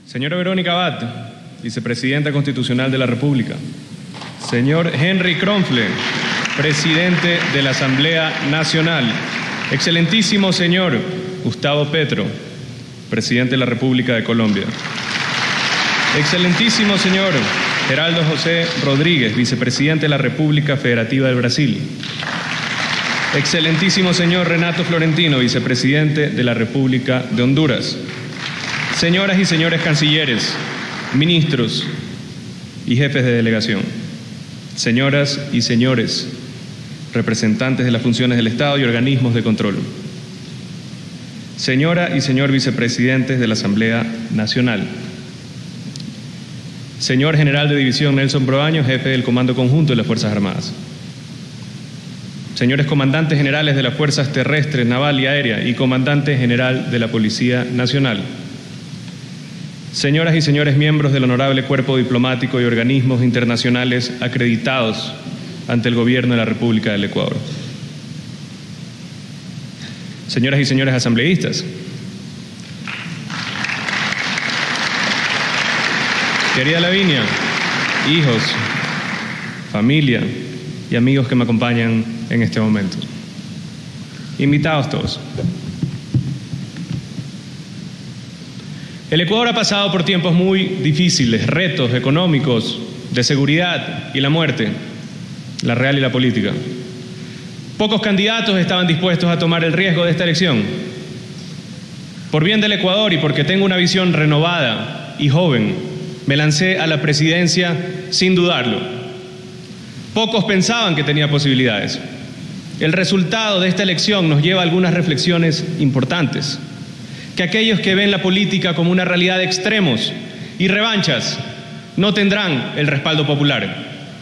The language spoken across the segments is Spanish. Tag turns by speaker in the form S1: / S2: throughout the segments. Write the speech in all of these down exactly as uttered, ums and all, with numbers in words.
S1: Señora Verónica Abad, Vicepresidenta Constitucional de la República. Señor Henry Kronfle, Presidente de la Asamblea Nacional. Excelentísimo señor Gustavo Petro, Presidente de la República de Colombia. Excelentísimo señor Geraldo José Rodríguez, Vicepresidente de la República Federativa del Brasil. Excelentísimo señor Renato Florentino, Vicepresidente de la República de Honduras. Señoras y señores cancilleres, ministros y jefes de delegación. Señoras y señores representantes de las funciones del Estado y organismos de control. Señora y señor vicepresidentes de la Asamblea Nacional. Señor General de División Nelson Proaño, jefe del Comando Conjunto de las Fuerzas Armadas. Señores comandantes generales de las Fuerzas Terrestres, Naval y Aérea y comandante general de la Policía Nacional. Señoras y señores miembros del honorable cuerpo diplomático y organismos internacionales acreditados ante el Gobierno de la República del Ecuador. Señoras y señores asambleístas. Querida Lavinia, hijos, familia y amigos que me acompañan en este momento. Invitados todos. El Ecuador ha pasado por tiempos muy difíciles, retos económicos, de seguridad y la muerte, la real y la política. Pocos candidatos estaban dispuestos a tomar el riesgo de esta elección. Por bien del Ecuador y porque tengo una visión renovada y joven, me lancé a la presidencia sin dudarlo. Pocos pensaban que tenía posibilidades. El resultado de esta elección nos lleva a algunas reflexiones importantes. Que aquellos que ven la política como una realidad de extremos y revanchas no tendrán el respaldo popular.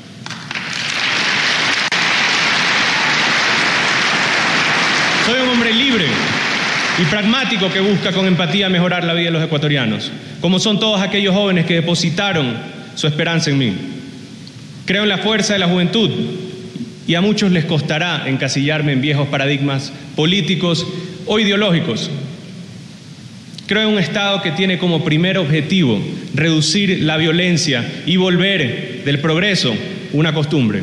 S1: Soy un hombre libre y pragmático que busca con empatía mejorar la vida de los ecuatorianos, como son todos aquellos jóvenes que depositaron su esperanza en mí. Creo en la fuerza de la juventud y a muchos les costará encasillarme en viejos paradigmas políticos o ideológicos. Creo en un Estado que tiene como primer objetivo reducir la violencia y volver del progreso una costumbre.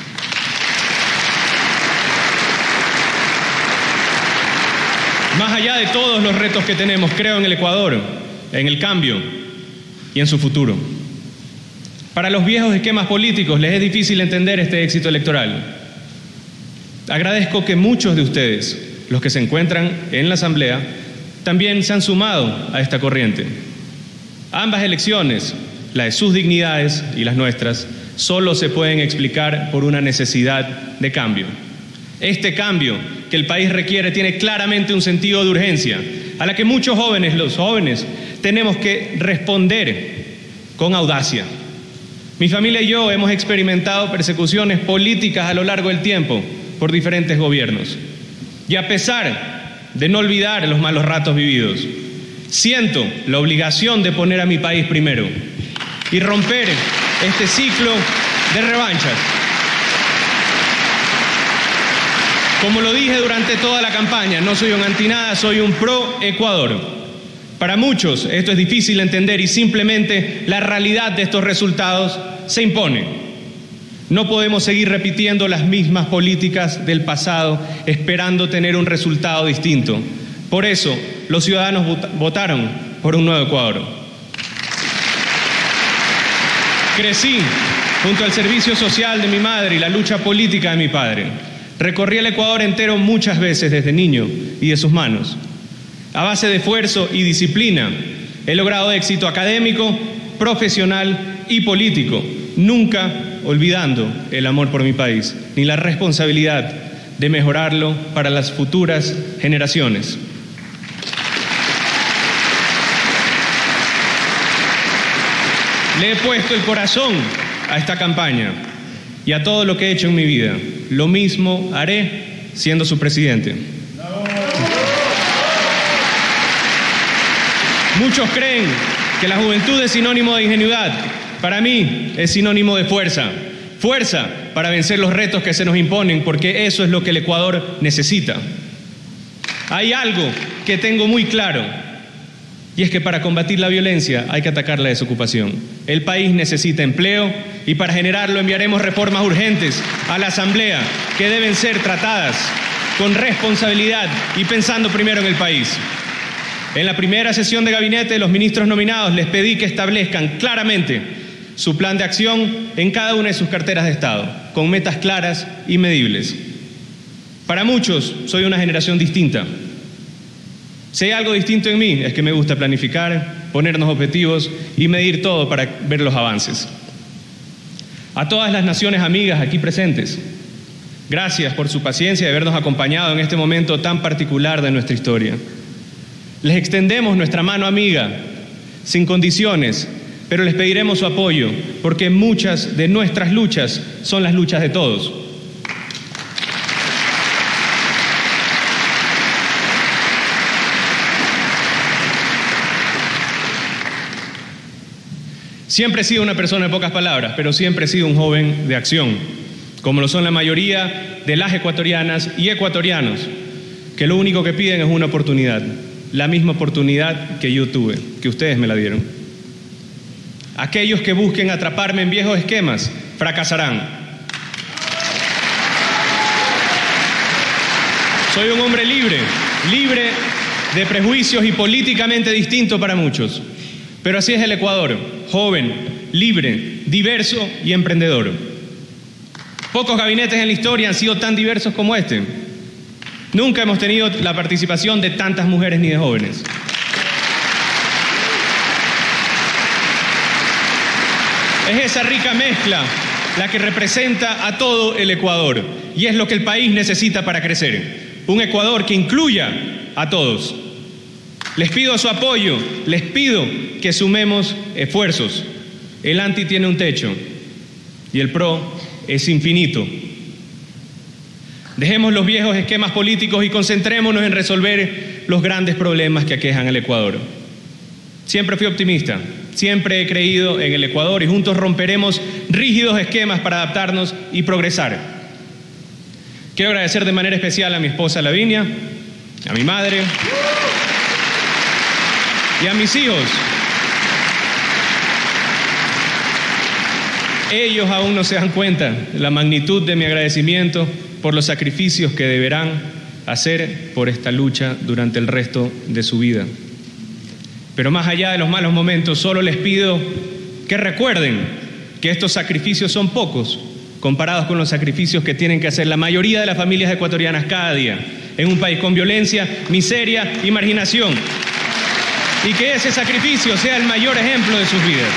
S1: Más allá de todos los retos que tenemos, creo en el Ecuador, en el cambio y en su futuro. Para los viejos esquemas políticos les es difícil entender este éxito electoral. Agradezco que muchos de ustedes, los que se encuentran en la Asamblea, también se han sumado a esta corriente. Ambas elecciones, la de sus dignidades y las nuestras, solo se pueden explicar por una necesidad de cambio. Este cambio que el país requiere tiene claramente un sentido de urgencia, a la que muchos jóvenes, los jóvenes, tenemos que responder con audacia. Mi familia y yo hemos experimentado persecuciones políticas a lo largo del tiempo por diferentes gobiernos. Y a pesar de no olvidar los malos ratos vividos, siento la obligación de poner a mi país primero y romper este ciclo de revanchas. Como lo dije durante toda la campaña, no soy un antinada, soy un pro Ecuador. Para muchos esto es difícil de entender y simplemente la realidad de estos resultados se impone. No podemos seguir repitiendo las mismas políticas del pasado esperando tener un resultado distinto. Por eso, los ciudadanos vot- votaron por un nuevo Ecuador. Crecí junto al servicio social de mi madre y la lucha política de mi padre. Recorrí el Ecuador entero muchas veces desde niño y de sus manos. A base de esfuerzo y disciplina, he logrado éxito académico, profesional y político, nunca olvidando el amor por mi país, ni la responsabilidad de mejorarlo para las futuras generaciones. Le he puesto el corazón a esta campaña y a todo lo que he hecho en mi vida. Lo mismo haré siendo su presidente. Muchos creen que la juventud es sinónimo de ingenuidad. Para mí es sinónimo de fuerza. Fuerza para vencer los retos que se nos imponen, porque eso es lo que el Ecuador necesita. Hay algo que tengo muy claro. Y es que para combatir la violencia hay que atacar la desocupación. El país necesita empleo y para generarlo enviaremos reformas urgentes a la Asamblea que deben ser tratadas con responsabilidad y pensando primero en el país. En la primera sesión de gabinete, los ministros nominados les pedí que establezcan claramente su plan de acción en cada una de sus carteras de Estado, con metas claras y medibles. Para muchos, soy una generación distinta. Si hay algo distinto en mí, es que me gusta planificar, ponernos objetivos y medir todo para ver los avances. A todas las naciones amigas aquí presentes, gracias por su paciencia y habernos acompañado en este momento tan particular de nuestra historia. Les extendemos nuestra mano amiga, sin condiciones, pero les pediremos su apoyo, porque muchas de nuestras luchas son las luchas de todos. Siempre he sido una persona de pocas palabras, pero siempre he sido un joven de acción, como lo son la mayoría de las ecuatorianas y ecuatorianos, que lo único que piden es una oportunidad, la misma oportunidad que yo tuve, que ustedes me la dieron. Aquellos que busquen atraparme en viejos esquemas fracasarán. Soy un hombre libre, libre de prejuicios y políticamente distinto para muchos, pero así es el Ecuador, joven, libre, diverso y emprendedor. Pocos gabinetes en la historia han sido tan diversos como este. Nunca hemos tenido la participación de tantas mujeres ni de jóvenes. Es esa rica mezcla la que representa a todo el Ecuador y es lo que el país necesita para crecer. Un Ecuador que incluya a todos. Les pido su apoyo, les pido que sumemos esfuerzos. El anti tiene un techo y el pro es infinito. Dejemos los viejos esquemas políticos y concentrémonos en resolver los grandes problemas que aquejan al Ecuador. Siempre fui optimista, siempre he creído en el Ecuador y juntos romperemos rígidos esquemas para adaptarnos y progresar. Quiero agradecer de manera especial a mi esposa Lavinia, a mi madre y a mis hijos. Ellos aún no se dan cuenta de la magnitud de mi agradecimiento por los sacrificios que deberán hacer por esta lucha durante el resto de su vida. Pero más allá de los malos momentos, solo les pido que recuerden que estos sacrificios son pocos comparados con los sacrificios que tienen que hacer la mayoría de las familias ecuatorianas cada día en un país con violencia, miseria y marginación. Y que ese sacrificio sea el mayor ejemplo de sus vidas.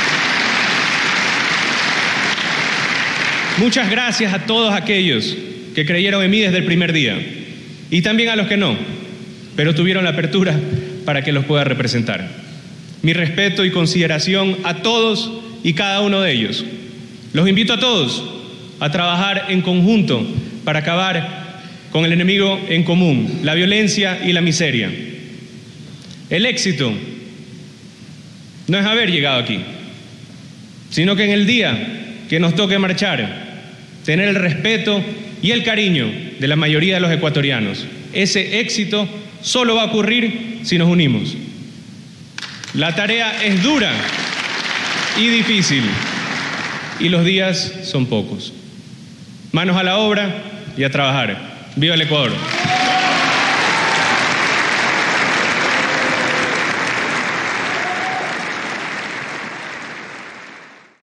S1: Muchas gracias a todos aquellos que creyeron en mí desde el primer día y también a los que no, pero tuvieron la apertura para que los pueda representar. Mi respeto y consideración a todos y cada uno de ellos. Los invito a todos a trabajar en conjunto para acabar con el enemigo en común, la violencia y la miseria. El éxito no es haber llegado aquí, sino que en el día que nos toque marchar, tener el respeto y el cariño de la mayoría de los ecuatorianos. Ese éxito solo va a ocurrir si nos unimos. La tarea es dura y difícil y los días son pocos. Manos a la obra y a trabajar. ¡Viva el Ecuador!